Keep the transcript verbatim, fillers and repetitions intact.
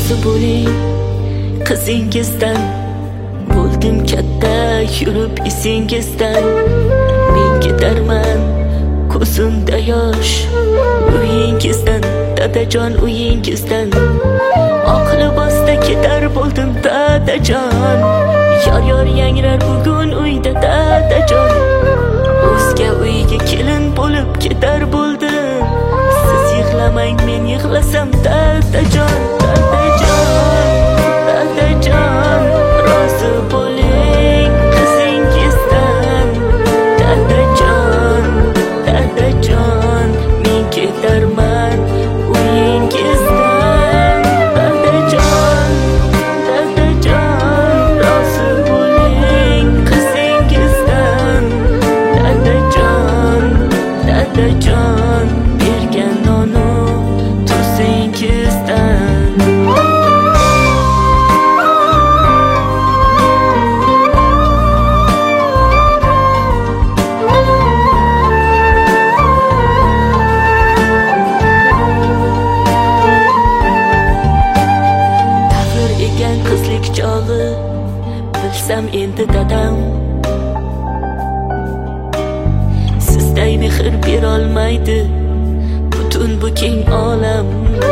rozi bo'ling qizingizdan, bo'ldim katta yurib esingizdan. Men ketarman ko'zimda yosh uyingizdan, dadajon uyingizdan. Oq libosda ketar bo'ldim dadajon, yor yor yangrar bugun uyda dadajon. O'zga uyga kelin bo'lib ketar bo'ldim, siz yig'lamang men yig'lasam dadajon. Dadajon, dadajon, rozi bo'ling qizingizdan. Dadajon, dadajon, men ketarman uyingizdan. Dadajon, dadajon, rozi bo'ling qizingizdan. Dadajon, dadajon, bergan nonu tuzingizdan. Qizlik chog'i bilsam endi dadam, sizday mehr berolmaydi butun bu keng olam.